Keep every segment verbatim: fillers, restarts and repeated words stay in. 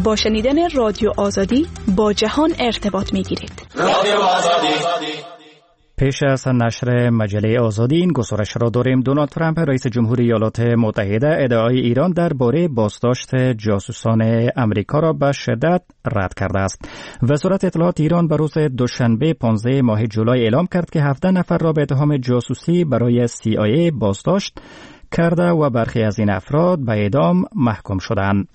با شنیدن رادیو آزادی با جهان ارتباط میگیرید. رادیو آزادی. پیش از نشر مجله آزادی این گزارش را داریم. دونالد ترامپ رئیس جمهوری ایالات متحده ادعای ایران درباره بازداشت جاسوسان امریکا را به شدت رد کرده است. وزارت اطلاعات ایران به روز دوشنبه پانزده ماه جولای اعلام کرد که هفده نفر را به اتهام جاسوسی برای سی آی ای بازداشت کرده و برخی از این افراد به اعدام محکوم شدند.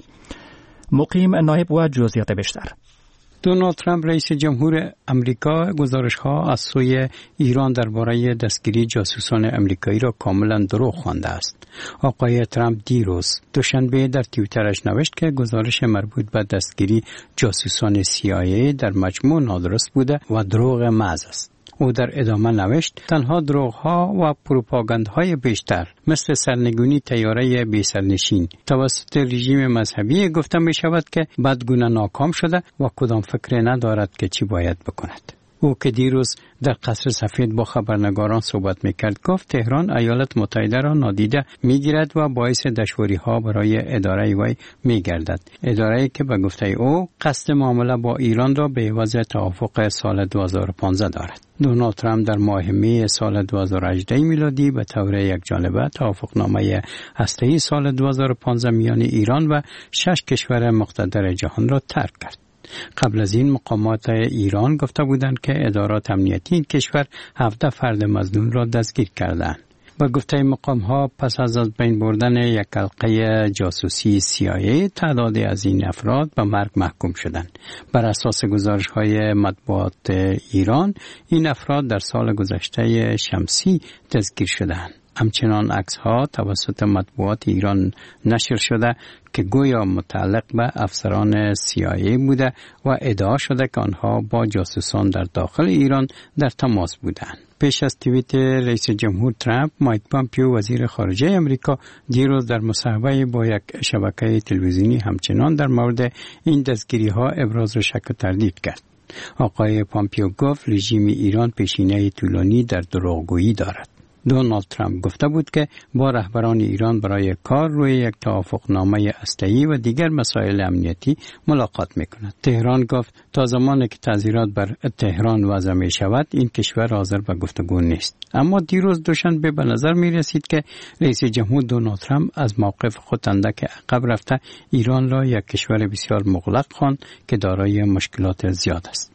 مقیم نایب و جزئیات بیشتر. دونالد ترامپ رئیس جمهور امریکا گزارش‌ها از سوی ایران درباره دستگیری جاسوسان امریکایی را کاملا دروغ خوانده است. آقای ترامپ دیروز دوشنبه در توییترش نوشت که گزارش مربوط به دستگیری جاسوسان سی آی ای در مجموع نادرست بوده و دروغ محض است. او در ادامه نوشت تنها دروغ‌ها و پروپاگاندهای بیشتر مثل سرنگونی طیاره بی سرنشین توسط رژیم مذهبی گفته می شود که بدگونه ناکام شده و کدام فکر ندارد که چی باید بکند. او که دیروز در قصر سفید با خبرنگاران صحبت میکرد گفت تهران ایالات متحده را نادیده میگیرد و باعث دشواری ها برای اداره وی میگردد. اداره‌ای که به گفته او قصد معامله با ایران را به عوض توافق سال دو هزار و پانزده دارد. دونالد ترامپ در ماه می سال دو هزار و هجده میلادی به طور یکجانبه توافقنامه هسته‌ای سال دو هزار و پانزده میان ایران و شش کشور مقتدر جهان را ترک کرد. قبل از این مقامات ایران گفته بودند که ادارات امنیتی این کشور هفده فرد مظنون را دستگیر کردند. با گفته مقام ها پس از از بین بردن یک حلقه جاسوسی سی آی ای تعدادی از این افراد به مرگ محکوم شدند. بر اساس گزارش های مطبوعات ایران این افراد در سال گذشته شمسی دستگیر شدند. همچنان عکس ها توسط مطبوعات ایران نشر شده که گویا متعلق به افسران سی آی ای بوده و ادعا شده که آنها با جاسوسان در داخل ایران در تماس بودند. پیش از توییت رئیس جمهور ترامپ، مایک پامپیو وزیر خارجه امریکا دیروز در مصاحبه با یک شبکه تلویزیونی همچنان در مورد این دستگیری ها ابراز شک و تردید کرد. آقای پامپیو گفت رژیم ایران پیشینه طولانی در دروغگویی دارد. دونالد ترامپ گفته بود که با رهبران ایران برای کار روی یک توافقنامه هسته‌ای و دیگر مسائل امنیتی ملاقات می‌کند. تهران گفت تا زمانی که تعذیرات بر تهران وضع می شود این کشور حاضر به گفتگو نیست. اما دیروز دوشنبه به نظر می رسید که رئیس جمهور دونالد ترامپ از موقف خود اندک عقب رفته ایران را یک کشور بسیار مغلق خواند که دارای مشکلات زیاد است.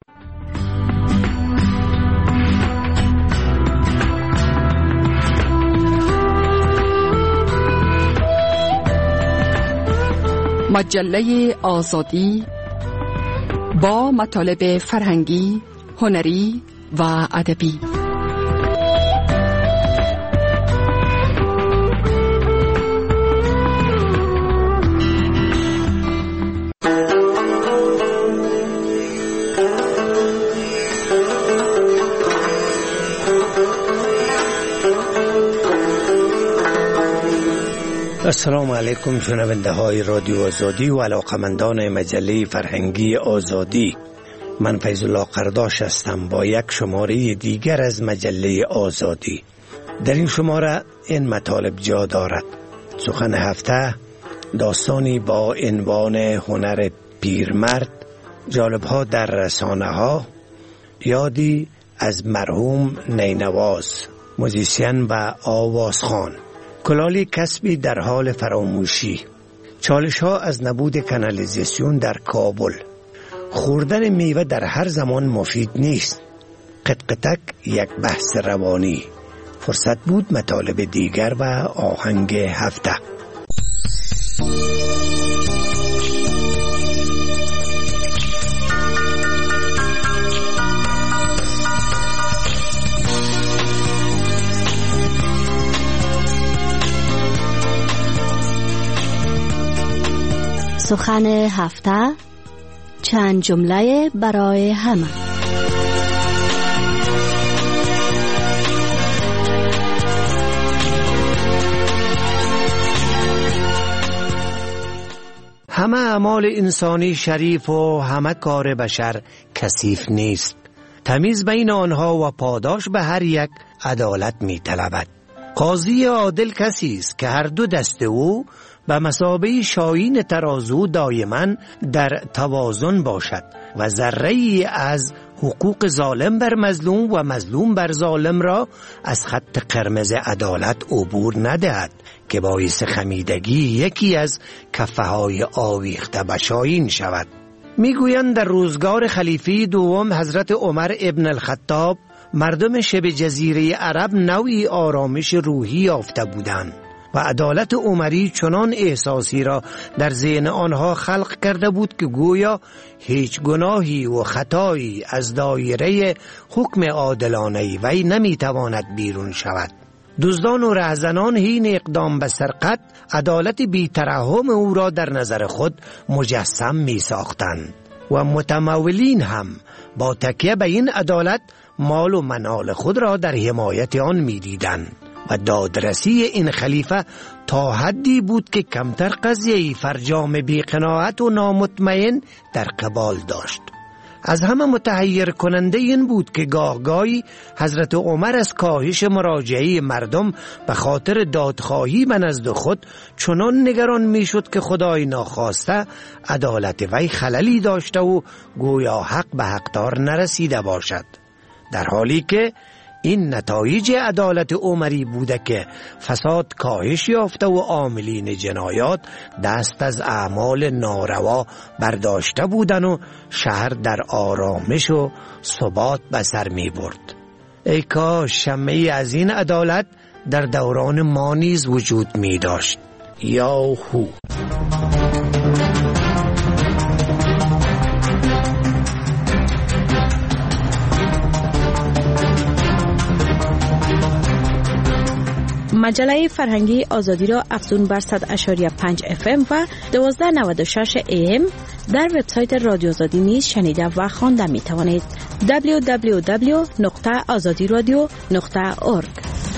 مجله آزادی با مطالب فرهنگی، هنری و ادبی. السلام علیکم شنونده های رادیو آزادی و علاقمندان مجله فرهنگی آزادی. من فیض الله قرداش هستم با یک شماره دیگر از مجله آزادی. در این شماره این مطالب جا دارد: سخن هفته، داستانی با عنوان هنر پیرمرد، جالب‌ها در رسانه ها، یادی از مرحوم نینواز، موزیسین و آوازخوان، کلالی کسبی در حال فراموشی، چالش ها از نبود کانالیزاسیون در کابل، خوردن میوه در هر زمان مفید نیست، قطقطک یک بحث روانی. فرصت بود مطالب دیگر و آهنگ هفته. سخن هفته، چند جمله برای همه. همه اعمال انسانی شریف و همه کار بشر کثیف نیست. تمیز بین آنها و پاداش به هر یک عدالت می طلبد. قاضی عادل کسی است که هر دو دست او به مثابه شاهین ترازو دائما در توازن باشد و ذره‌ای از حقوق ظالم بر مظلوم و مظلوم بر ظالم را از خط قرمز عدالت عبور ندهد که باعث خمیدگی یکی از کفه‌های آویخته به شاهین شود. میگویند در روزگار خلیفه دوم حضرت عمر ابن الخطاب مردم شبه جزیره عرب نوعی آرامش روحی یافته بودند و عدالت عمری چنان احساسی را در ذهن آنها خلق کرده بود که گویا هیچ گناهی و خطایی از دایره حکم عادلانه وی نمیتواند بیرون شود. دزدان و رهزنان حین اقدام به سرقت عدالت بی‌ترحم او را در نظر خود مجسم می ساختند و متمولین هم با تکیه به این عدالت مال و منال خود را در حمایت آن می دیدند و دادرسی این خلیفه تا حدی بود که کمتر قضیه فرجام بی‌قناعت و نامطمئن در قبال داشت. از همه متحیر کننده این بود که گاهگاهی حضرت عمر از کاهش مراجعه مردم به خاطر دادخواهی به نزد خود چنان نگران میشد که خدای ناخواسته عدالت وی خللی داشته و گویا حق به حقدار نرسیده باشد، در حالی که این نتایج عدالت عمری بوده که فساد کاهش یافته و عاملین جنایات دست از اعمال ناروا برداشته بودن و شهر در آرامش و ثبات به سر می برد. ای کاش شمعی از این عدالت در دوران ما نیز وجود می داشت. یاهو. مجله فرهنگی آزادی را افزون بر صد اشاری پنج اف ام و دوازده نود و شش ای ام در وبسایت رادیو آزادی نیز شنیده و خوانده می توانید. دبلیو دبلیو دبلیو نقطه آزادی رادیو نقطه اورگ.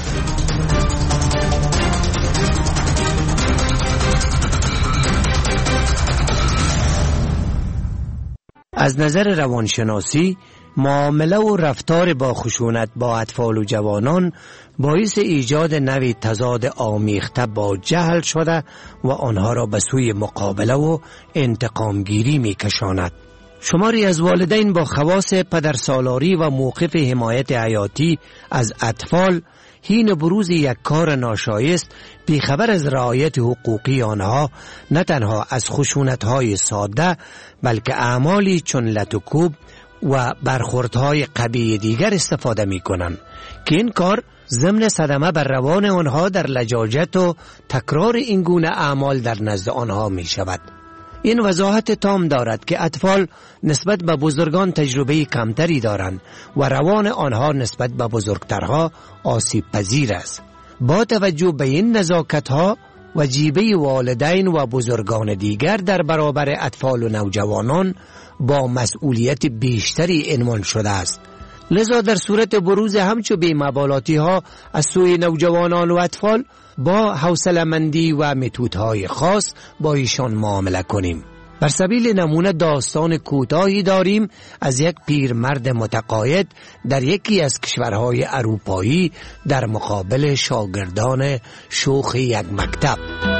از نظر روانشناسی معامله و رفتار با خشونت با اطفال و جوانان باعث ایجاد نوعی تضاد آمیخته با جهل شده و آنها را به سوی مقابله و انتقامگیری می کشاند. شماری از والدین با خواص پدرسالاری و موقف حمایت حیاتی از اطفال حین بروز یک کار ناشایست بیخبر از رعایت حقوقی آنها نه تنها از خشونت‌های ساده بلکه اعمالی چون لط و کوب و برخوردهای قبیح دیگر استفاده می کنند که این کار ضمن صدمه بر روان آنها در لجاجت و تکرار این گونه اعمال در نزد آنها می شود. این وضاحت تام دارد که اطفال نسبت به بزرگان تجربه کمتری دارند و روان آنها نسبت به بزرگترها آسیب پذیر است. با توجه به این نزاکت‌ها وجیبه والدین و بزرگان دیگر در برابر اطفال و نوجوانان با مسئولیت بیشتری عنوان شده است. لذا در صورت بروز همچو بی‌مبالاتی ها از سوی نوجوانان و اطفال با حوصله‌مندی و متدهای خاص با ایشان معامله کنیم. بر سبیل نمونه داستان کوتاهی داریم از یک پیرمرد متقاعد در یکی از کشورهای اروپایی در مقابل شاگردان شوخ یک مکتب.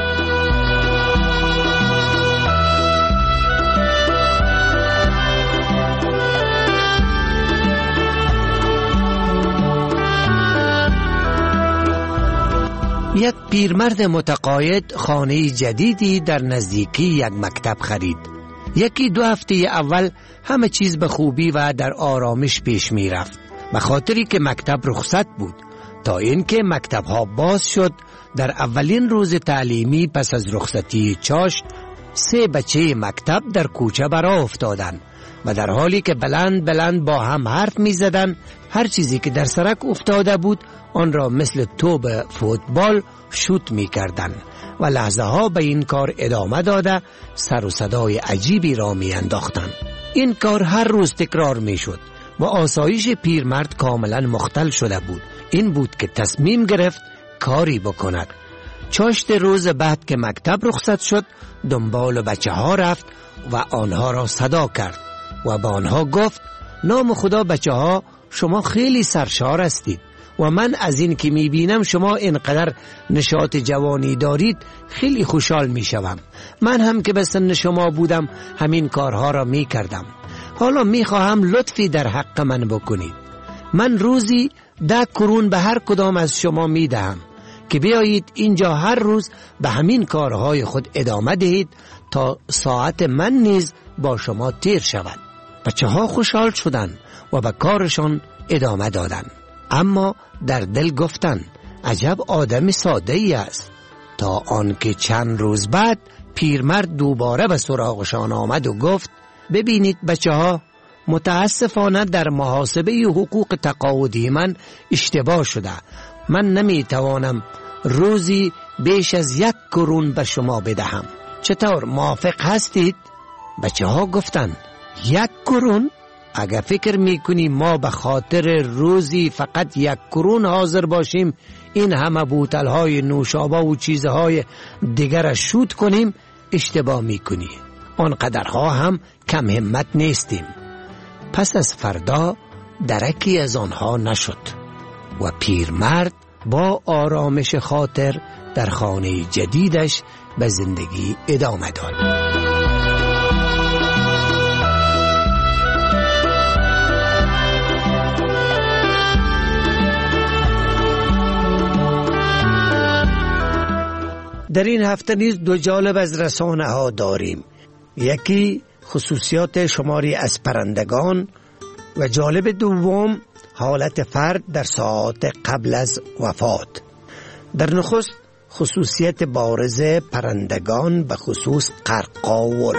یک پیرمرد متقاعد خانه جدیدی در نزدیکی یک مکتب خرید. یکی دو هفته اول همه چیز به خوبی و در آرامش پیش می رفت به خاطری که مکتب رخصت بود، تا اینکه مکتب ها باز شد. در اولین روز تعلیمی پس از رخصتی چاشت سه بچه مکتب در کوچه برآ افتادند و در حالی که بلند بلند با هم حرف می زدن هر چیزی که در سرک افتاده بود آن را مثل توپ فوتبال شوت می کردن و لحظه ها به این کار ادامه داده سر و صدای عجیبی را می انداختن. این کار هر روز تکرار می شد و آسایش پیرمرد کاملا مختل شده بود. این بود که تصمیم گرفت کاری بکند. چاشت روز بعد که مکتب رخصت شد دنبال بچه ها رفت و آنها را صدا کرد و با آنها گفت: نام خدا بچه ها، شما خیلی سرشار هستید و من از این که میبینم شما اینقدر نشاط جوانی دارید خیلی خوشحال میشوم. من هم که به سن شما بودم همین کارها را میکردم. حالا میخواهم لطفی در حق من بکنید. من روزی ده کرون به هر کدام از شما میدهم که بیایید اینجا هر روز به همین کارهای خود ادامه دهید تا ساعت من نیز با شما تیر شود. بچه ها خوشحال شدن و به کارشان ادامه دادن. اما در دل گفتن عجب آدم ساده ای است. تا آنکه چند روز بعد پیرمرد دوباره به سراغشان آمد و گفت ببینید بچه ها، متاسفانه در محاسبه حقوق تقاعدی من اشتباه شده. من نمیتوانم روزی بیش از یک کرون به شما بدهم. چطور موافق هستید؟ بچه ها گفتند یک کرون؟ اگر فکر میکنی ما به خاطر روزی فقط یک کرون حاضر باشیم این همه بوتل های نوشابه و چیزهای دیگر شوت کنیم، اشتباه میکنی. آنقدرها هم کم همت نیستیم. پس از فردا درکی از آنها نشد و پیرمرد با آرامش خاطر در خانه جدیدش به زندگی ادامه داد. در این هفته نیز دو جالب از رسانه ها داریم. یکی خصوصیات شماری از پرندگان و جالب دوم حالت فرد در ساعات قبل از وفات. در نخست خصوصیت بارز پرندگان به خصوص قرقاول.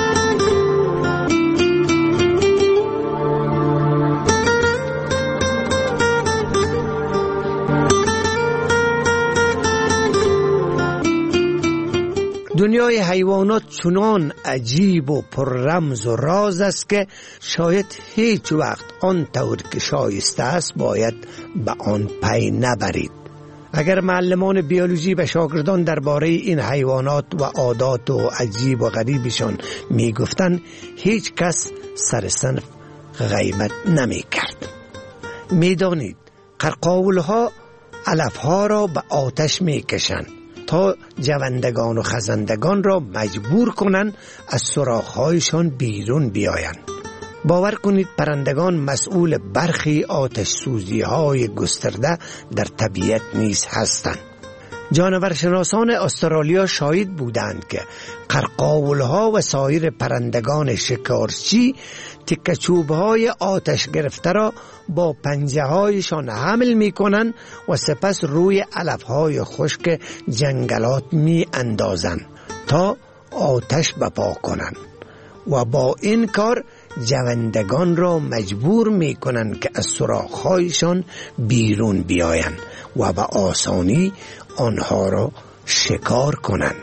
دنیای حیوانات چنان عجیب و پر رمز و راز است که شاید هیچ وقت آن طور که شایسته است باید به آن پی نبرید. اگر معلمان بیولوژی به شاگردان درباره این حیوانات و عادات و عجیب و غریبشان می گفتند هیچ کس سر صنف غیبت نمی کرد. می دانید قرقاول ها علف ها را به آتش می کشند تا جوندگان و خزندگان را مجبور کنند از سوراخ‌هایشان بیرون بیایند. باور کنید پرندگان مسئول برخی آتش سوزی‌های گسترده در طبیعت نیز هستند. جانورشناسان استرالیا شاهد بودند که قرقاول‌ها و سایر پرندگان شکارچی تکه چوب‌های آتش گرفته را با پنجه‌هایشان حمل می‌کنند و سپس روی علف‌های خشک جنگلات می‌اندازند تا آتش بپا کنند و با این کار جوندگان را مجبور می‌کنند که از سوراخ‌هایشان بیرون بیایند و به آسانی آنها را شکار کنند.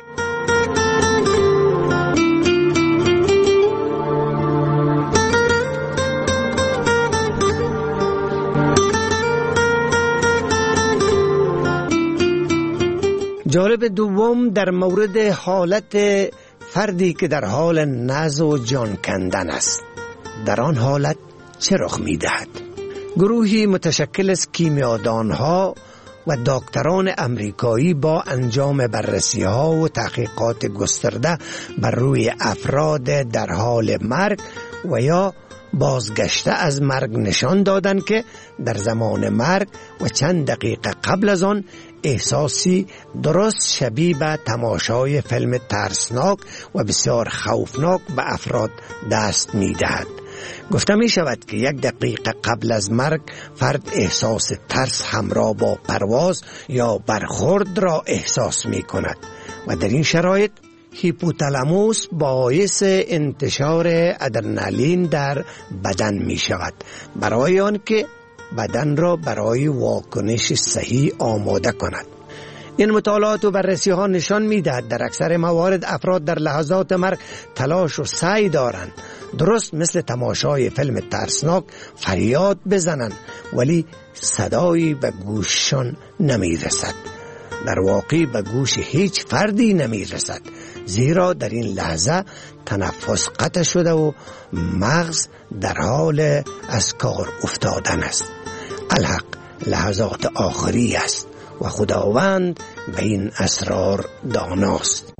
جالب دوم در مورد حالت فردی که در حال نزع و جان کندن است. در آن حالت چه رخ می دهد؟ گروهی متشکل از کیمیادانها و دکتران امریکایی با انجام بررسی ها و تحقیقات گسترده بر روی افراد در حال مرگ و یا بازگشته از مرگ نشان دادند که در زمان مرگ و چند دقیقه قبل از آن احساسی درست شبیه به تماشای فیلم ترسناک و بسیار خوفناک به افراد دست می دهد. گفته می شود که یک دقیقه قبل از مرگ فرد احساس ترس همراه با پرواز یا برخورد را احساس می کند و در این شرایط هیپوتالاموس باعث انتشار ادرنالین در بدن می شود برای آن که بدن را برای واکنش صحیح آماده کند. این مطالعات و بررسی ها نشان می دهد در اکثر موارد افراد در لحظات مرگ تلاش و سعی دارند درست مثل تماشای فیلم ترسناک فریاد بزنند ولی صدایی به گوششان نمی رسد. در واقع به گوش هیچ فردی نمی رسد زیرا در این لحظه تنفس قطع شده و مغز در حال از کار افتادن است. الحق لحظات آخری است و خداوند به این اسرار داناست.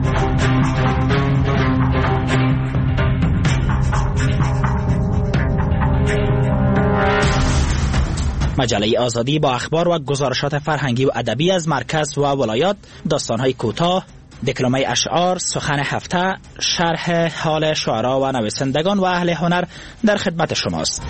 مجله آزادی با اخبار و گزارشات فرهنگی و ادبی از مرکز و ولایات، داستان‌های کوتاه، دکلمه اشعار، سخن هفته، شرح حال شعرا و نویسندگان و اهل هنر در خدمت شماست.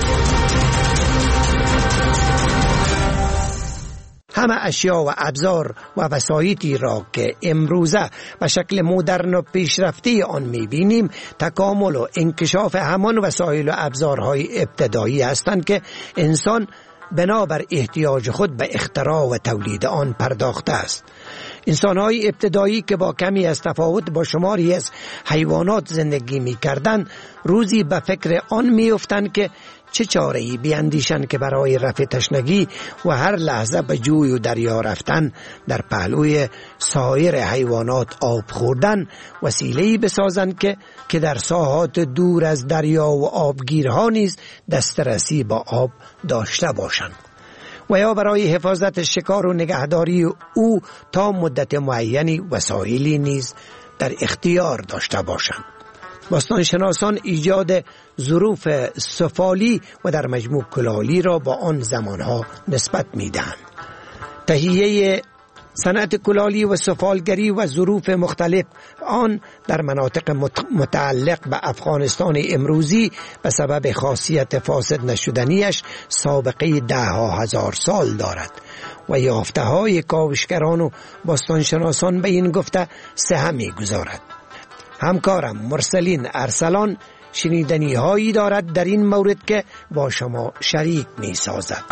همه اشیا و ابزار و وسایلی را که امروزه به شکل مدرن و پیشرفته آن می‌بینیم تکامل و انکشاف همان وسایل و ابزارهای ابتدایی هستند که انسان بنابر احتیاج خود به اختراع و تولید آن پرداخته است. انسان‌های ابتدایی که با کمی از تفاوت با شماری از حیوانات زندگی می‌کردند، روزی به فکر آن می‌افتند که چه چاره‌ای بیاندیشند که برای رفع تشنگی و هر لحظه به جوی و دریا رفتن در پهلوی سایر حیوانات آب خوردن وسیله‌ای بسازند که که در ساحات دور از دریا و آبگیرها نیز دسترسی با آب داشته باشند و یا برای حفاظت شکار و نگهداری او تا مدت معینی وسایلی نیز در اختیار داشته باشند. باستانشناسان ایجاد ظروف سفالی و در مجموع کلالی را با آن زمانها نسبت می‌دهند. تهیه صنعت کلالی و سفالگری و ظروف مختلف آن در مناطق متعلق به افغانستان امروزی به سبب خاصیت فاسد نشدنیش سابقه ده ها هزار سال دارد و یافته های کاوشگران و باستانشناسان به این گفته سهم می‌گذارد. همکارم مرسلین ارسلان شنیدنی هایی دارد در این مورد که با شما شریک می سازد.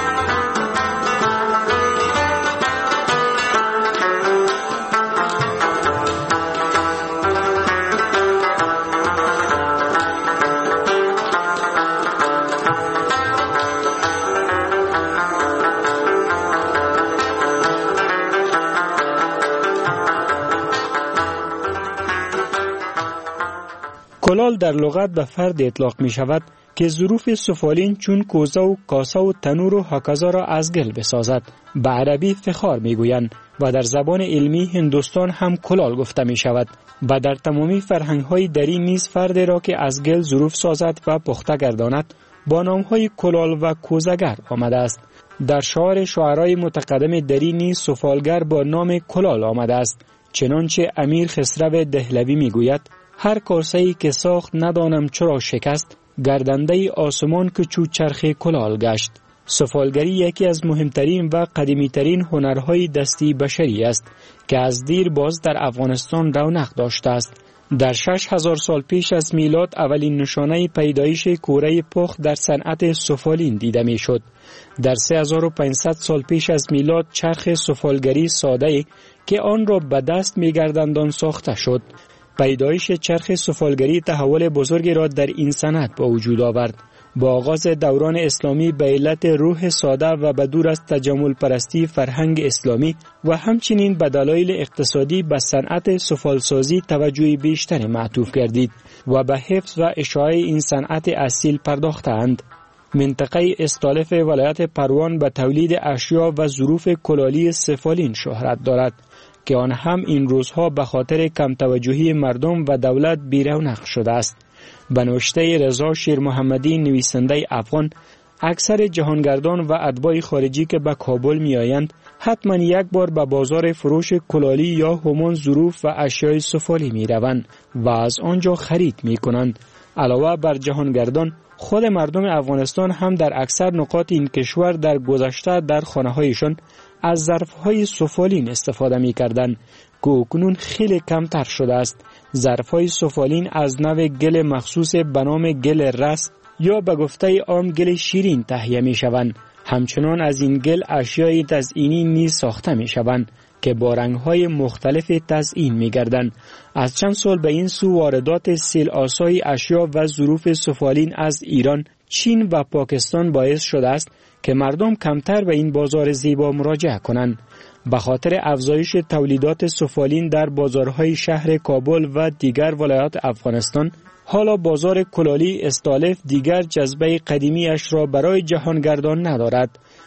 کلال در لغت به فرد اطلاق می شود که ظروف سفالین چون کوزه و کاسه و تنور و هکذا را از گل بسازد. به عربی فخار می گویند و در زبان علمی هندوستان هم کلال گفته می شود و در تمامی فرهنگ های دری نیز فرد را که از گل ظروف سازد و پخته گرداند با نام های کلال و کوزگر آمده است. در شعار شعرای متقدم دری نیز سفالگر با نام کلال آمده است. چنانچه امیر خسرو دهلوی می گوید هر کاسه‌ای که ساخت ندانم چرا شکست، گردنده آسمان که چو چرخ کلال گشت. سفالگری یکی از مهمترین و قدیمیترین هنرهای دستی بشری است که از دیر باز در افغانستان رونق داشته است. در شش هزار سال پیش از میلاد اولین نشانه پیدایش کوره پخت در صنعت سفالین دیده می شد. در سه هزار و پانصد سال پیش از میلاد چرخ سفالگری ساده که آن را به دست می گرداندند ساخته شد. پیدایش چرخ سفالگری تحول بزرگی را در این صنعت به وجود آورد. با آغاز دوران اسلامی به علت روح ساده و بدور از تجمل پرستی فرهنگ اسلامی و همچنین به دلایل اقتصادی به صنعت سفالسازی توجه بیشتر معطوف گردید و به حفظ و اشاعه این صنعت اصیل پرداختند. منطقه استالف ولایت پروان به تولید اشیا و ظروف کلالی سفالین شهرت دارد که آن هم این روزها به خاطر کم توجهی مردم و دولت بی‌رونق شده است. به نوشته رضا شیر محمدی نویسنده افغان، اکثر جهانگردان و اتباع خارجی که به کابل می آیند حتما یک بار به بازار فروش کلالی یا همان ظروف و اشیای سفالی می روند و از آنجا خرید می کنند. علاوه بر جهانگردان، خود مردم افغانستان هم در اکثر نقاط این کشور در گذشته در خانه هایشان از ظرف‌های سفالین استفاده می‌کردند که اکنون خیلی کمتر شده است. ظرف‌های سفالین از نوع گل مخصوص به نام گل رس یا به گفته عام گل شیرین تهیه می‌شوند. همچنان از این گل اشیای تزئینی نیز ساخته می‌شوند که با رنگ‌های مختلف تزئین می‌گردند. از چند سال به این سو واردات سیل آسای اشیا و ظروف سفالین از ایران، چین و پاکستان باعث شده است که مردم کمتر به این بازار زیبا مراجعه کنند. به خاطر افزایش تولیدات سفالین در بازارهای شهر کابل و دیگر ولایات افغانستان، حالا بازار کلالی استالف دیگر جذبه قدیمی اش را برای جهانگردان ندارد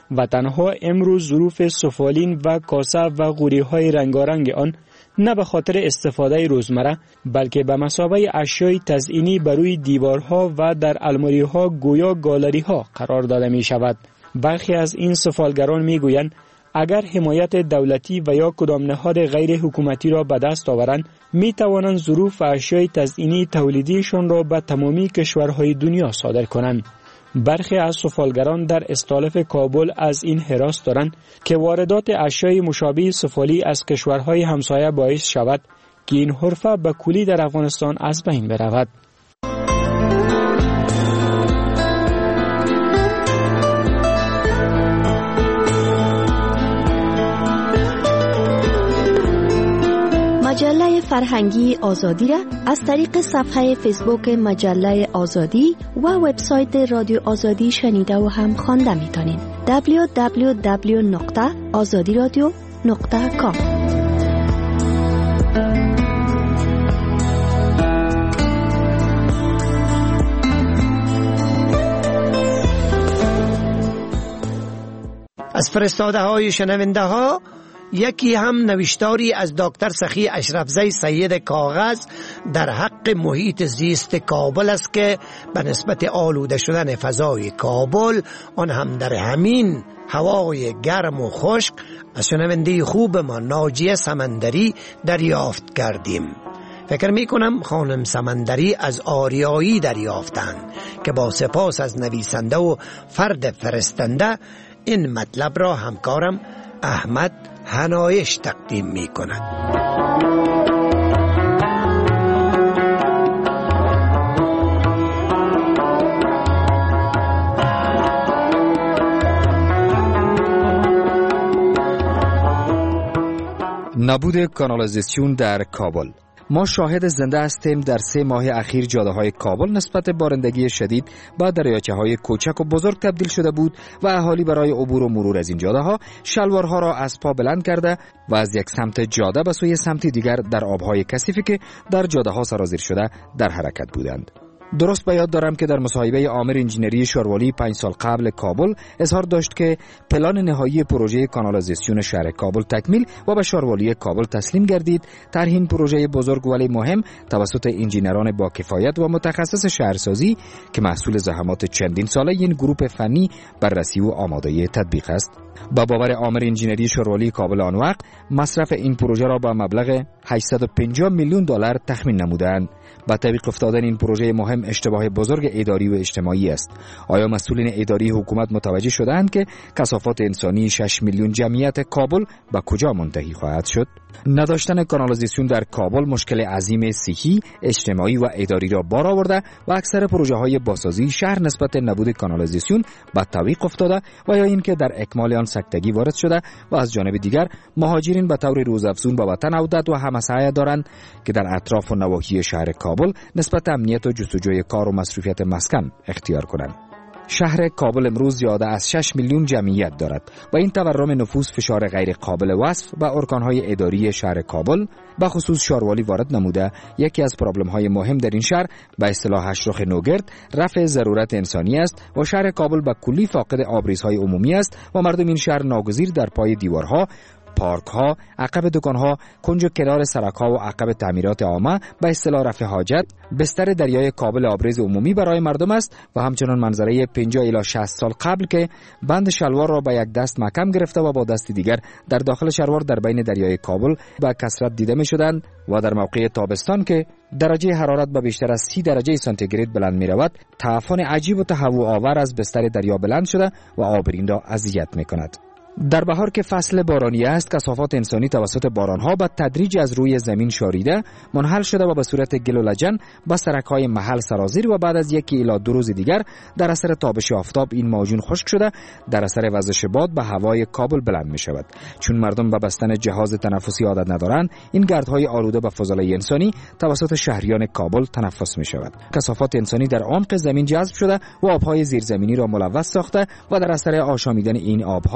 و تنها امروز ظروف سفالین و کاسه و غوری‌های رنگارنگ آن نه به خاطر استفاده روزمره بلکه به مثابه اشیای تزئینی بر روی دیوارها و در الماری‌ها گویا گالری‌ها قرار داده می شود. برخی از این سفالگران می گویند اگر حمایت دولتی و یا کدام نهاد غیر حکومتی را به دست آورند می توانند ظروف و اشیای تزئینی تولیدیشان را به تمامی کشورهای دنیا صادر کنند. برخی از سفالگران در استالف کابل از این هراس دارند که واردات اشیای مشابه سفالی از کشورهای همسایه باعث شود که این حرفه به کلی در افغانستان از بین برود. مجله فرهنگی آزادی را از طریق صفحه فیسبوک مجله آزادی و وبسایت رادیو آزادی شنیده و هم خوانده میتونید. دبلیو دبلیو دبلیو نقطه آزادی رادیو نقطه کام. از فرستاده های شنونده ها یکی هم نوشتاری از دکتر سخی اشرفزی سید کاغذ در حق محیط زیست کابل است که به نسبت آلوده شدن فضای کابل آن هم در همین هوای گرم و خشک از شنونده خوب ما ناجیه سمندری دریافت کردیم. فکر می کنم خانم سمندری از آریایی دریافتند که با سپاس از نویسنده و فرد فرستنده این مطلب را همکارم احمد هنایش تقدیم می کند. نبود کانالیزاسیون در کابل. ما شاهد زنده هستیم در سه ماه اخیر جاده های کابل نسبت بارندگی شدید با دریاچه های کوچک و بزرگ تبدیل شده بود و اهالی برای عبور و مرور از این جاده ها شلوارها را از پا بلند کرده و از یک سمت جاده به سوی سمت دیگر در آبهای کثیفی که در جاده ها سرازیر شده در حرکت بودند. درست به یاد دارم که در مصاحبه آمر انجینری شاروالی پنج سال قبل کابل اظهار داشت که پلان نهایی پروژه کانالیزاسیون شهر کابل تکمیل و به شاروالی کابل تسلیم گردید. طرح این پروژه بزرگ ولی مهم توسط انجینران با کفایت و متخصص شهرسازی که محصول زحمات چندین ساله این گروه فنی بررسی و آماده تطبیق است. با باور آمر انجینری شاروالی کابل آن وقت مصرف این پروژه را با مبلغ هشتصد و پنجاه میلیون دلار تخمین نمودند. با تعویق افتادن این پروژه مهم اشتباه بزرگ اداری و اجتماعی است. آیا مسئولین اداری حکومت متوجه شدند که کثافات انسانی شش میلیون جمعیت کابل به کجا منتهی خواهد شد؟ نداشتن کانالیزاسیون در کابل مشکل عظیم صحی، اجتماعی و اداری را بار آورده و اکثر پروژه های بازسازی شهر نسبت نبود کانالیزاسیون به تعویق افتاده و یا اینکه در اکمال آن سکتگی وارد شده و از جانب دیگر مهاجرین به طور روزافزون به وطن عودت و همسایه دارند که در اطراف و نواحی شهر کابل نسبت امنیت و جستجوی کار و مصروفیت مسکن اختیار کنند. شهر کابل امروز زیاده از شش میلیون جمعیت دارد و این تورم نفوس فشار غیر قابل وصف و ارکانهای اداری شهر کابل به خصوص شاروالی وارد نموده. یکی از پرابلم‌های مهم در این شهر به اصطلاح اشراخ نوگرد رفع ضرورت انسانی است و شهر کابل به کلی فاقد آبریزهای عمومی است و مردم این شهر ناگزیر در پای دیوارها، پارک ها، عقب دکان ها، کنج و کنار سرک ها و عقب تعمیرات عامه به اصطلاح رفع حاجت بستر دریای کابل آبریز عمومی برای مردم است و همچنان منظره پنجاه الی شصت سال قبل که بند شلوار را به یک دست محکم گرفته و با دست دیگر در داخل شلوار در بین دریای کابل به کثرت دیده می شدند و در موقع تابستان که درجه حرارت به بیشتر از سی درجه سانتیگراد بلند می رود، تعفن عجیب و تهوع آور از بستر دریا بلند شده و آبرین را اذیت می کند. در بهار که فصل بارانی است، کثافات انسانی توسط بارانها به تدریج از روی زمین شاریده منحل شده و به صورت گل و لجن به سرک‌های محل سرازیر و بعد از یکی الی دو روز دیگر در اثر تابش آفتاب این معجون خشک شده در اثر وزش باد به هوای کابل بلند می شود. چون مردم به بستن جهاز تنفسی عادت ندارند، این گردهای آلوده به فضلای انسانی توسط شهریان کابل تنفس می شود. کثافات انسانی در عمق زمین جذب شده و آبهای زیرزمینی را ملوث ساخته و در اثر آشامیدن این آبها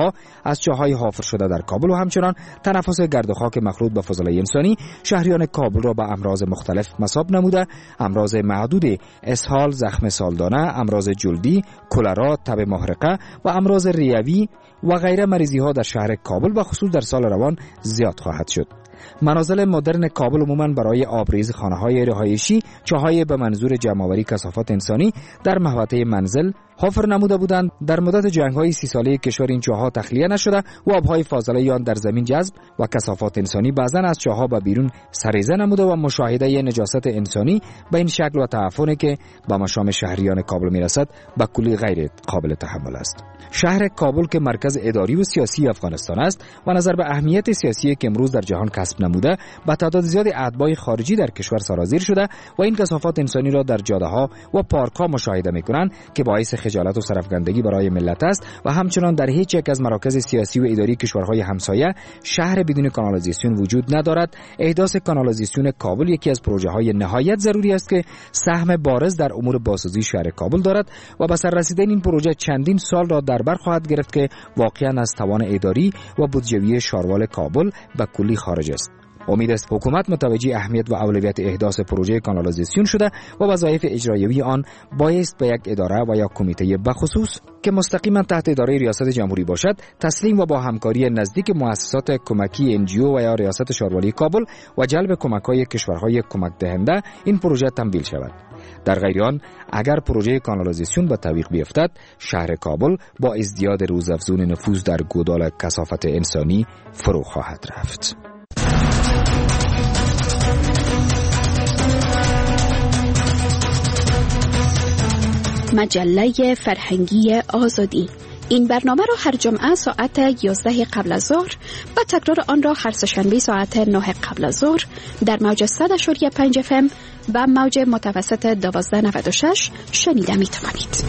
از چاهای حافر شده در کابل و همچنان تنفس گرد و خاک مخلوط به فضلای انسانی شهریان کابل را به امراض مختلف مصاب نموده. امراض معدود اسهال، زخم سالدانه، امراض جلدی، کلرا، تب محرقه و امراض ریوی و غیره مریضی ها در شهر کابل و خصوص در سال روان زیاد خواهد شد. منازل مدرن کابل عموماً برای آبریز خانه‌های رهایشی چاهای به منظور جمع‌آوری کثافات انسانی در محوطه منزل حفر نموده بودند. در مدت جنگ‌های سی ساله کشور این چاه‌ها تخلیه نشده و آب‌های فاضله آن در زمین جذب و کثافات انسانی بعضاً از چاه‌ها به بیرون سریزه نموده و مشاهده نجاست انسانی به این شکل و تعفنی که به مشام شهریان کابل میرسد به کلی غیر قابل تحمل است. شهر کابل که مرکز اداری و سیاسی افغانستان است و نظر به اهمیت سیاسی که امروز در جهان کسب نموده با تعداد زیادی اتباع خارجی در کشور سرازیر شده و این کثافات انسانی را در جاده‌ها و پارک‌ها مشاهده می‌کنند که باعث خجالت و سرفکندگی برای ملت است و همچنان در هیچ یک از مراکز سیاسی و اداری کشورهای همسایه شهر بدون کانالیزاسیون وجود ندارد. احداث کانالیزاسیون کابل یکی از پروژه‌های نهایت ضروری است که سهم بارز در امور بازسازی شهر کابل دارد و به سر رسیدن این پروژه چندین سال را در بر خواهد گرفت که واقعا از توان اداری و بودجوی شاروال کابل به کلی خارج است. امید است حکومت متوجه اهمیت و اولویت احداث پروژه کانالیزاسیون شده و وظایف اجرایی آن بایست به یک اداره و یا کمیته بخصوص که مستقیما تحت اداره ریاست جمهوری باشد تسلیم و با همکاری نزدیک مؤسسات کمکی ان جی او و یا ریاست شاروالی کابل و جلب کمک‌های کشورهای کمک دهنده این پروژه تمویل شود. در غیر آن اگر پروژه کانالیزاسیون به تعویق بیفتد شهر کابل با ازدیاد روزافزون نفوذ در گودال کثافت انسانی فرو خواهد رفت. مجله فرهنگی آزادی. این برنامه را هر جمعه ساعت یازده قبل از ظهر و تکرار آن را هر سه‌شنبه ساعت نه قبل از ظهر در موج صد و پنج اف ام و موج متوسط دوازده نود و شش شنیده می توانید.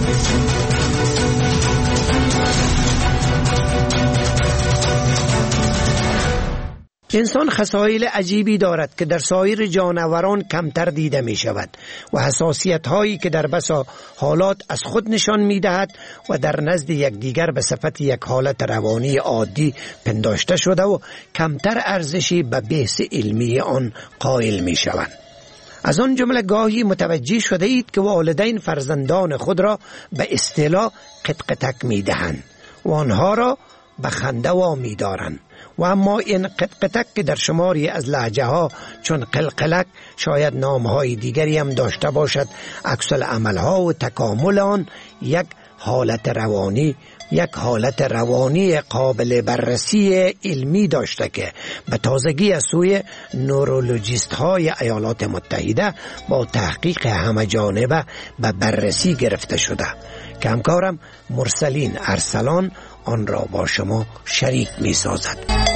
انسان خصایل عجیبی دارد که در سایر جانوران کمتر دیده می شود و حساسیت هایی که در بسا حالات از خود نشان می دهد و در نزد یکدیگر به صفت یک حالت روانی عادی پنداشته شده و کمتر ارزشی به بحث علمی آن قائل می شوند. از آن جمله گاهی متوجه شده اید که والدین فرزندان خود را به اصطلاح قطقطک می دهند و آنها را به خنده وامی دارند و اما این قطقطک که در شماری از لهجه ها چون قلقلک شاید نامهای دیگری هم داشته باشد عکس العمل ها و تکامل آن یک حالت روانی یک حالت روانی قابل بررسی علمی داشته که به تازگی از سوی نورولوژیست های ایالات متحده با تحقیق همه جانبه به بررسی گرفته شده که همکارم مرسلین ارسلان آن را با شما شریک می سازد.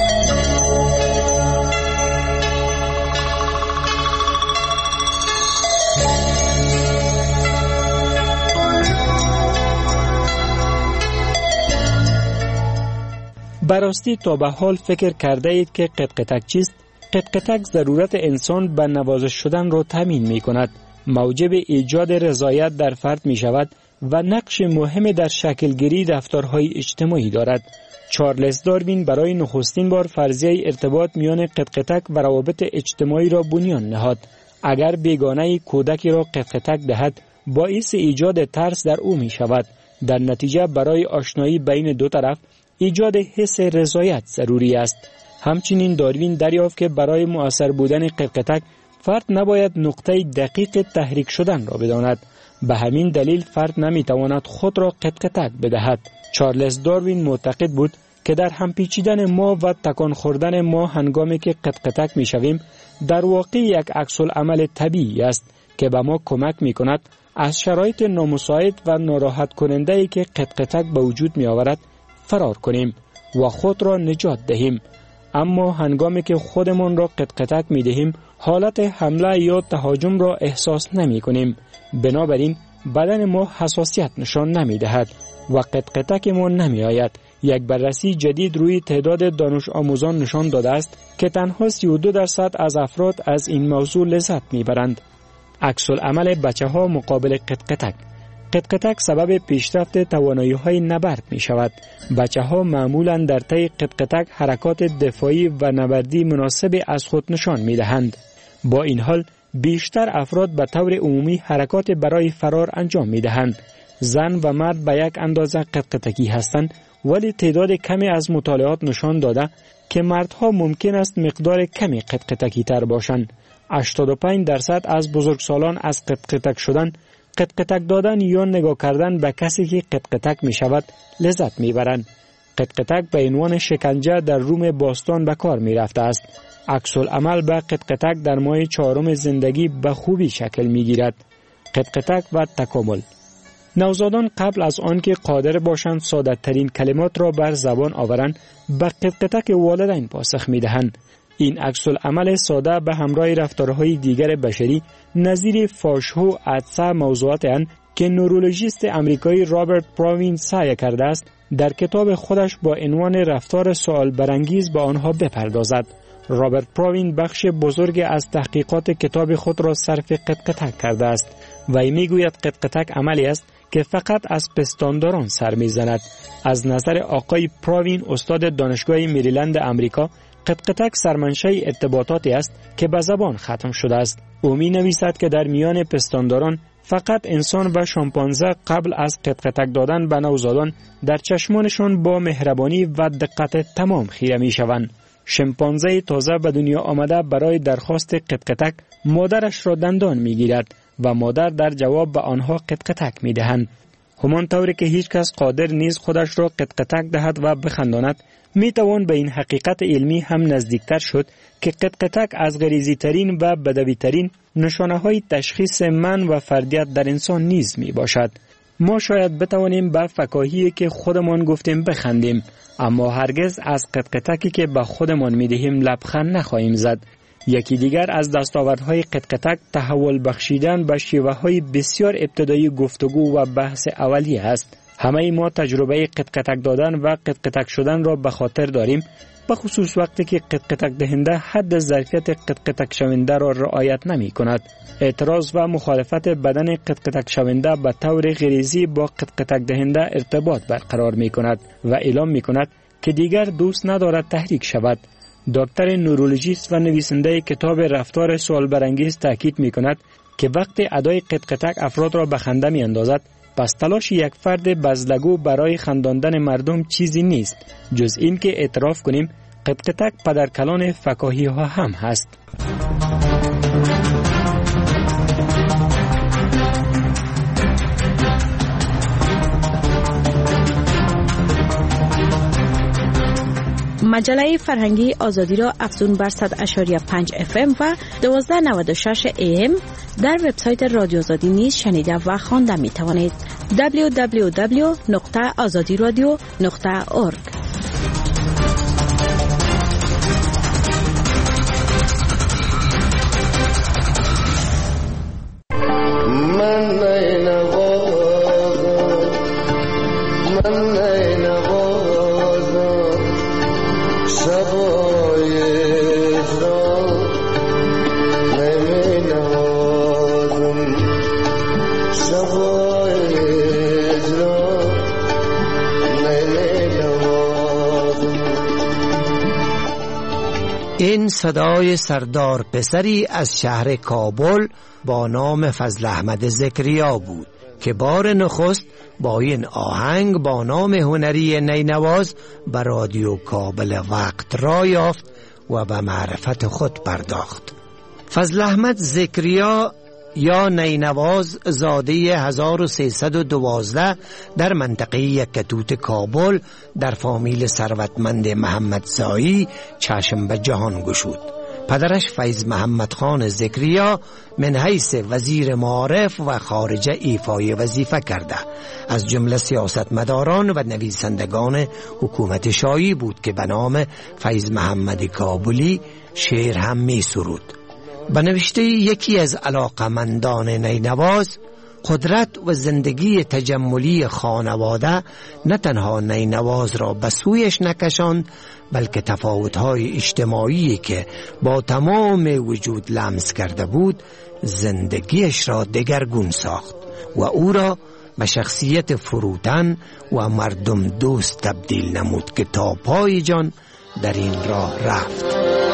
براستی تا به حال فکر کرده اید که قطقطک چیست؟ قطقطک ضرورت انسان به نوازش شدن را تامین می کند، موجب ایجاد رضایت در فرد می شود و نقش مهم در شکلگیری رفتارهای اجتماعی دارد. چارلز داروین برای نخستین بار فرضیه ارتباط میان قطقطک و روابط اجتماعی را بنیان نهاد. اگر بیگانه کودکی را قطقطک دهد، باعث ایجاد ترس در او می شود. در نتیجه برای آشنایی بین دو طرف ایجاد حس رضایت ضروری است. همچنین داروین دریافت که برای مؤثر بودن قطقطک فرد نباید نقطه دقیق تحریک شدن را بداند. به همین دلیل فرد نمیتواند خود را قطقطک بدهد. چارلز داروین معتقد بود که در هم پیچیدن ما و تکان خوردن ما هنگامی که قطقطک میشویم در واقع یک عکس العمل طبیعی است که به ما کمک میکند از شرایط نامساعد و ناراحت کننده ای که قطقطک به وجود می آورد فرار کنیم و خود را نجات دهیم. اما هنگامی که خودمان را قطقطک می دهیم حالت حمله یا تهاجم را احساس نمی کنیم. بنابراین بدن ما حساسیت نشان نمی دهد و قطقطک ما نمی آید. یک بررسی جدید روی تعداد دانش آموزان نشان داده است که تنها سی و دو درصد از افراد از این موضوع لذت می برند. عکس العمل بچه ها مقابل قطقطک. قطقطک سبب پیشرفت توانایی‌های نبرد می‌شود. بچه‌ها معمولاً در طی قطقطک حرکات دفاعی و نبردی مناسب از خود نشان می‌دهند. با این حال بیشتر افراد به طور عمومی حرکات برای فرار انجام می‌دهند. زن و مرد به یک اندازه قطقطکی هستند، ولی تعداد کمی از مطالعات نشان داده که مردها ممکن است مقدار کمی قطقطکی تر باشند. هشتاد و پنج درصد از بزرگسالان از قطقطک شدن، قطقطک دادن یا نگاه کردن به کسی که قطقطک می شود لذت می برند. قطقطک به عنوان شکنجه در روم باستان به کار می رفته است. عکس العمل به قطقطک در ماه چهارم زندگی به خوبی شکل می گیرد. قطقطک و تکامل. نوزادان قبل از آنکه قادر باشند ساده ترین کلمات را بر زبان آورند، به قطقطک والدین پاسخ می دهند. این عکس العمل ساده به همراه رفتارهای دیگر بشری نظیر فاشو و عطسه موضوعاتی اند که نورولوژیست امریکایی رابرت پراوین سعی کرده است در کتاب خودش با عنوان رفتار سوال برانگیز به آنها بپردازد. رابرت پراوین بخش بزرگ از تحقیقات کتاب خود را صرف قطقطک کرده است و می گوید قطقطک عملی است که فقط از پستانداران سر می زند. از نظر آقای پراوین استاد دانشگاه مریلند امریکا، قطقطک سرمنشأ ارتباطاتی است که به زبان ختم شده است. او می نویسد که در میان پستانداران فقط انسان و شامپانزه قبل از قطقطک دادن به نوزادان در چشمانشان با مهربانی و دقت تمام خیره می شوند. شامپانزه تازه به دنیا آمده برای درخواست قطقطک مادرش را دندان می گیرد و مادر در جواب به آنها قطقطک می دهند. همان طوری که هیچ کس قادر نیست خودش را قطقطک دهد و بخنداند، می توان به این حقیقت علمی هم نزدیکتر شد که قطقطک از غریزی ترین و بدوی ترین نشانه های تشخیص من و فردیت در انسان نیز می باشد. ما شاید بتوانیم به فکاهی که خودمان گفتیم بخندیم، اما هرگز از قطقطکی که به خودمان می دهیم لبخند نخواهیم زد. یکی دیگر از دستاوردهای قطقطک تحول بخشیدن به شیوه‌های بسیار ابتدایی گفتگو و بحث اولیه است. همه ما تجربه قطقطک دادن و قطقطک شدن را به خاطر داریم، به خصوص وقتی که قطقطک دهنده حد ظرفیت قطقطک شونده را رعایت نمی کند. اعتراض و مخالفت بدن قطقطک شونده به طور غریزی با قطقطک دهنده ارتباط برقرار می کند و اعلام می کند که دیگر دوست ندارد تحریک شود. دکتر نورولوژیست و نویسنده کتاب رفتار سوال برانگیز تاکید می کند که وقتی ادای قطقطک افراد را به خنده می اندازد، پس تلاش یک فرد بزلگو برای خنداندن مردم چیزی نیست جز این که اعتراف کنیم قطقطک پدرکلان فکاهی ها هم هست. مجله فرهنگی آزادی را افزون بر صد اشاری پنج اف ام و دوازده نود و شش ای ام در وبسایت رادیو آزادی نیز شنیده و خوانده می توانید. دبلیو دبلیو دبلیو نقطه آزادی رادیو نقطه اورگ این صدای سردار پسری از شهر کابل با نام فضل احمد زکریا بود که بار نخست با این آهنگ با نام هنری نینواز به رادیو کابل وقت را یافت و به معرفت خود پرداخت. فضل احمد زکریا یا نینواز زاده هزار و سیصد و دوازده در منطقه یکتوت کابل در فامیل ثروتمند محمدزایی چشم به جهان گشود. پدرش فیض محمد خان زکریا من حیث وزیر معارف و خارجه ایفای وظیفه کرده، از جمله سیاستمداران و نویسندگان حکومت شاهی بود که به نام فیض محمد کابلی شعر هم می سرود. به نوشته یکی از علاقمندان نینواز، قدرت و زندگی تجملی خانواده نه تنها نینواز را به سویش نکشاند، بلکه تفاوت‌های اجتماعی که با تمام وجود لمس کرده بود زندگیش را دگرگون ساخت و او را به شخصیت فروتن و مردم دوست تبدیل نمود که تا پای جان در این راه رفت.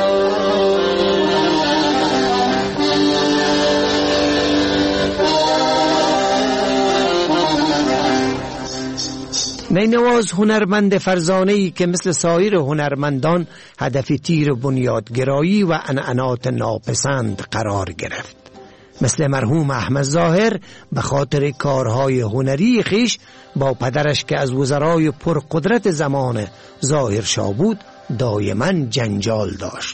نینواز هنرمند فرزانه‌ای که مثل سایر هنرمندان هدف تیر بنیادگرایی و عنعنات ناپسند قرار گرفت. مثل مرحوم احمد ظاهر به خاطر کارهای هنری خیش با پدرش که از وزرای پرقدرت زمان ظاهرشاه بود دائما جنجال داشت.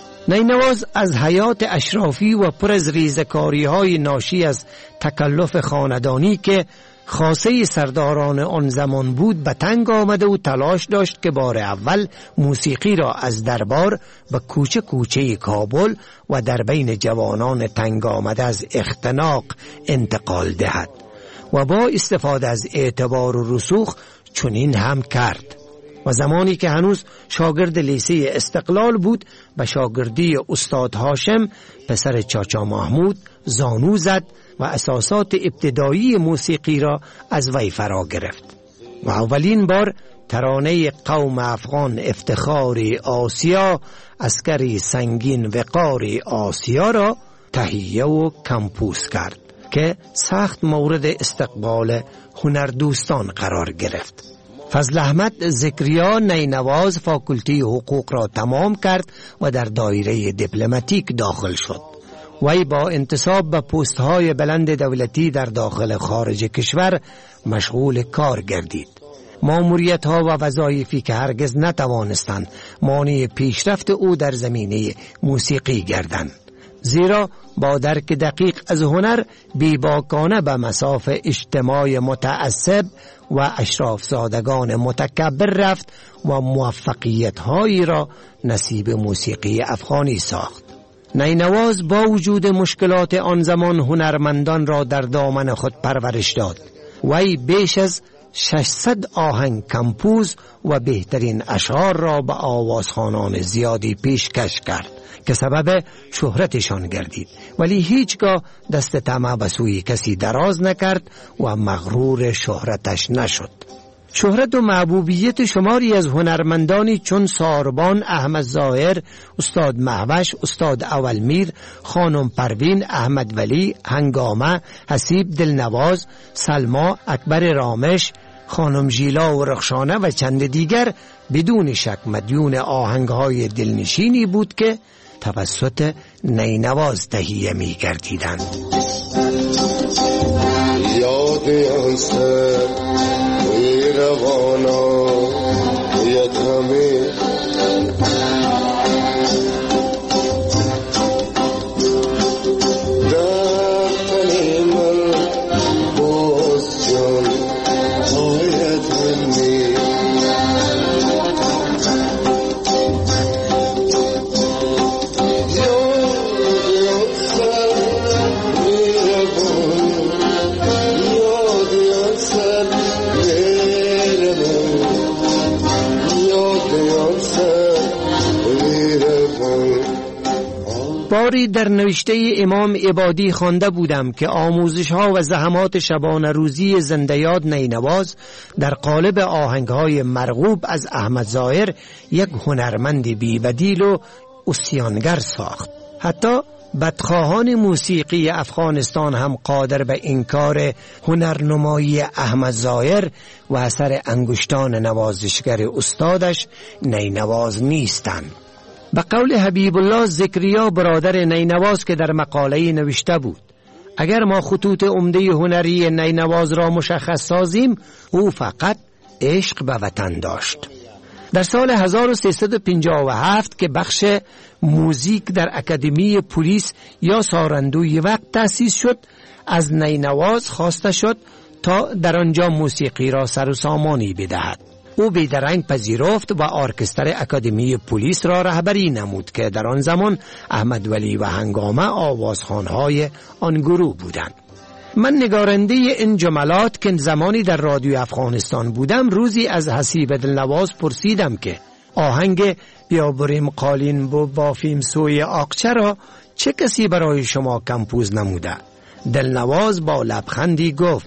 نینواز از حیات اشرافی و پر از ریزکاری های ناشی از تکلف خاندانی که خاصه سرداران آن زمان بود به تنگ آمده و تلاش داشت که بار اول موسیقی را از دربار به کوچه کوچه کابل و در بین جوانان تنگ آمده از اختناق انتقال دهد و با استفاده از اعتبار و رسوخ چنین هم کرد. و زمانی که هنوز شاگرد لیسه استقلال بود به شاگردی استاد هاشم پسر چاچا محمود زانو زد و اساسات ابتدایی موسیقی را از وی فرا گرفت و اولین بار ترانه قوم افغان افتخاری آسیا، عسکری سنگین وقاری آسیا را تهیه و کمپوز کرد که سخت مورد استقبال هنردوستان قرار گرفت. فضل احمد ذکریا نینواز فاکولتی حقوق را تمام کرد و در دایره دیپلماتیک داخل شد. وی با انتصاب به پست‌های بلند دولتی در داخل خارج کشور مشغول کار گردید. ماموریت‌ها و وظایفی که هرگز نتوانستند مانع پیشرفت او در زمینه موسیقی گردند، زیرا با درک دقیق از هنر بیباکانه به مصاف اجتماع متعصب و اشراف زادگان متکبر رفت و موفقیت‌هایی را نصیب موسیقی افغانی ساخت. نینواز با وجود مشکلات آن زمان هنرمندان را در دامن خود پرورش داد. وی بیش از ششصد آهنگ کمپوز و بهترین اشعار را به آوازخوانان زیادی پیشکش کرد که سبب شهرتشان گردید، ولی هیچگاه دست طمع به سوی کسی دراز نکرد و مغرور شهرتش نشد. شهرت و محبوبیت شماری از هنرمندانی چون ساربان، احمد ظاهر، استاد مهوش، استاد اولمیر، خانم پروین، احمد ولی، هنگامه، حسیب دلنواز، سلما، اکبر رامش، خانم ژیلا و رخشانه و چند دیگر بدون شک مدیون آهنگهای دلنشینی بود که توسط نینواز تهیه می گردیدند. یاد آنسه روانا یتمی در تنی من باز جان آید همی باری در نوشته امام عبادی خوانده بودم که آموزش ها و زحمات شبانه روزی زنده یاد نینواز در قالب آهنگ های مرغوب از احمد ظاهر یک هنرمند بی بدیل و اسیانگر ساخت. حتی بدخواهان موسیقی افغانستان هم قادر به انکار هنرنمایی احمد ظاهر و اثر انگشتان نوازشگر استادش نینواز نیستند. به قول حبیب الله ذکریا برادر نینواز که در مقاله نوشته بود: اگر ما خطوط عمده هنری نینواز را مشخص سازیم، او فقط عشق به وطن داشت. در سال هزار و سیصد و پنجاه و هفت که بخش موزیک در اکادمی پلیس یا سارندوی وقت تأسیس شد، از نینواز خواسته شد تا در آنجا موسیقی را سر و سامانی بدهد. او بیدرنگ پذیرفت و ارکستر اکادمی پلیس را رهبری نمود که در آن زمان احمد ولی و هنگامه آوازخوانهای آن گروه بودند. من نگارنده این جملات که زمانی در رادیو افغانستان بودم روزی از حسیب دلنواز پرسیدم که آهنگ بیا بریم قالین بو بافیم سوی آقچه را چه کسی برای شما کمپوز نموده؟ دلنواز با لبخندی گفت: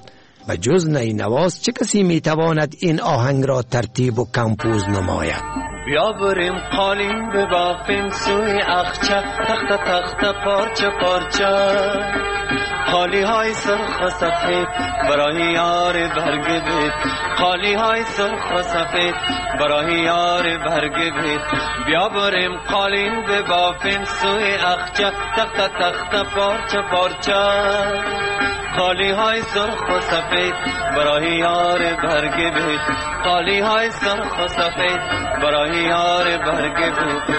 و جز نینواز چه کسی میتواند این آهنگ را ترتیب و کمپوز نماید؟ بیا بریم قالین ببافیم سوی اخچه، تخت تخت پارچه پارچه، خالی های سرخ و سفید برای یار برگ بید، خالی های سرخ و سفید برای یار برگ بید. بیا بریم قالین ببافیم سوی اخچه، تخت تخت پارچه پارچه، خالی های سرخ و سفید برای یار برگ بید، خالی های سرخ و سفید برای یار برگ بید.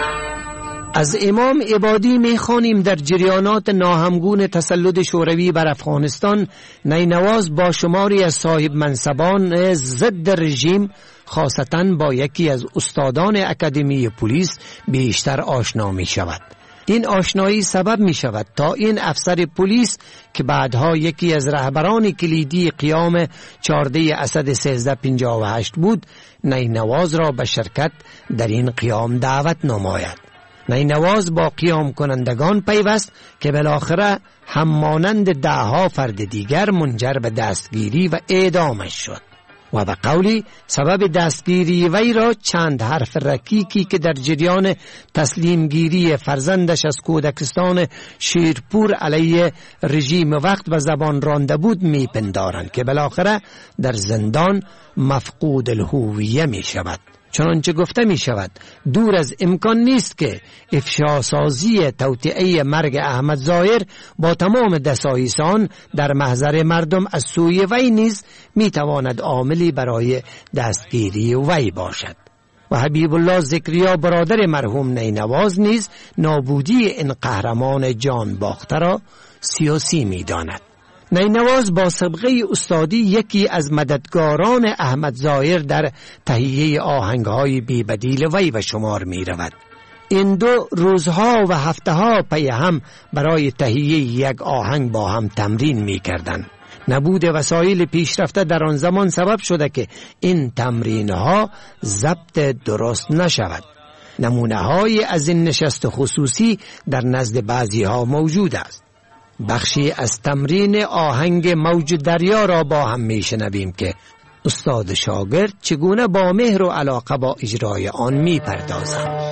از امام عبادی میخوانیم در جریانات ناهمگون تسلط شوروی بر افغانستان، نینواز با شماری از صاحب منصبان ضد رژیم خاصتاً با یکی از استادان اکادمی پلیس بیشتر آشنا می شود. این آشنایی سبب می شود تا این افسر پلیس که بعدها یکی از رهبران کلیدی قیام چهارده اسد سیزده پنجاه و هشت بود، نینواز را به شرکت در این قیام دعوت نماید. نینواز با قیام کنندگان پیوست که بالاخره هم مانند دهها فرد دیگر منجر به دستگیری و اعدامش شد و به قولی سبب دستگیری وی را چند حرف رکیکی که در جریان تسلیمگیری فرزندش از کودکستان شیرپور علیه رژیم وقت و زبان رانده بود میپندارند که بالاخره در زندان مفقود الهویه می شود. چنانچه گفته می شود دور از امکان نیست که افشاسازی توطئه مرگ احمد ظاهر با تمام دسایسان در محضر مردم از سوی وی نیز می تواند عاملی برای دستگیری وی باشد. و حبیب الله ذکریا برادر مرحوم نینواز نیز نابودی این قهرمان جان باخته را سیاسی می داند. نینواز با سابقه استادی یکی از مددگاران احمد ظاهر در تهیه آهنگ‌های بی‌بدیل وی و شمار می رود. این دو روزها و هفته‌ها پی هم برای تهیه یک آهنگ با هم تمرین می کردند. نبود وسایل پیشرفته در آن زمان سبب شده که این تمرین‌ها ضبط درست نشود. نمونه‌های از این نشست خصوصی در نزد بعضی‌ها موجود است. بخشی از تمرین آهنگ موج دریا را با هم میشنویم که استاد شاگرد چگونه با مهر و علاقه با اجرای آن میپردازند.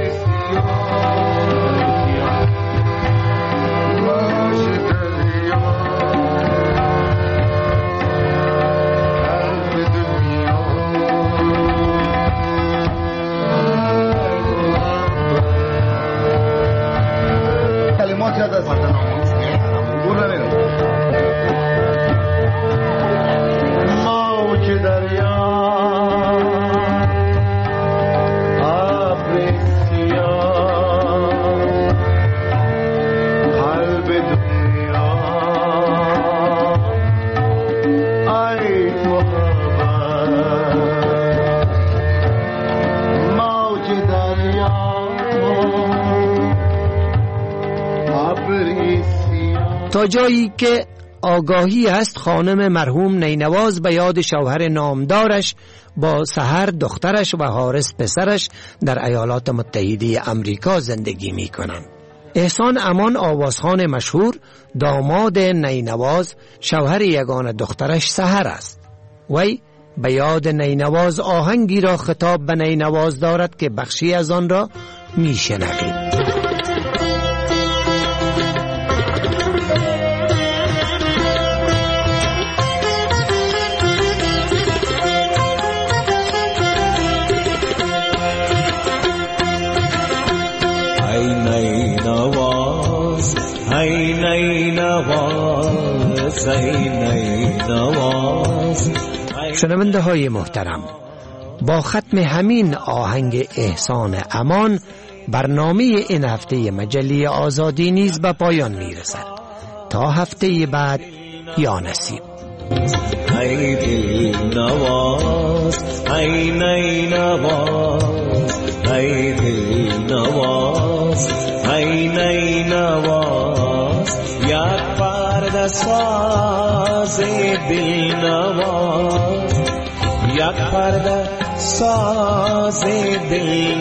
تا جایی که آگاهی است خانم مرحوم نینواز به یاد شوهر نامدارش با سحر دخترش و حارس پسرش در ایالات متحده امریکا زندگی می کنند. احسان امان آوازخوان مشهور داماد نینواز شوهر یگانه دخترش سحر است. وی به یاد نینواز آهنگی را خطاب به نینواز دارد که بخشی از آن را می شنوید. شنونده های محترم، با ختم همین آهنگ احسان امان برنامه این هفته مجله آزادی نیز به پایان می رسد. تا هفته بعد یا نصیب. ای دل نواز ای نی نواز ای دل نواز ای نی نواز یک پرده ساز دل نواز یک پرده ساز دل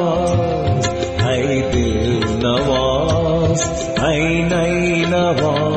نواز ای دل نواز ای نی نواز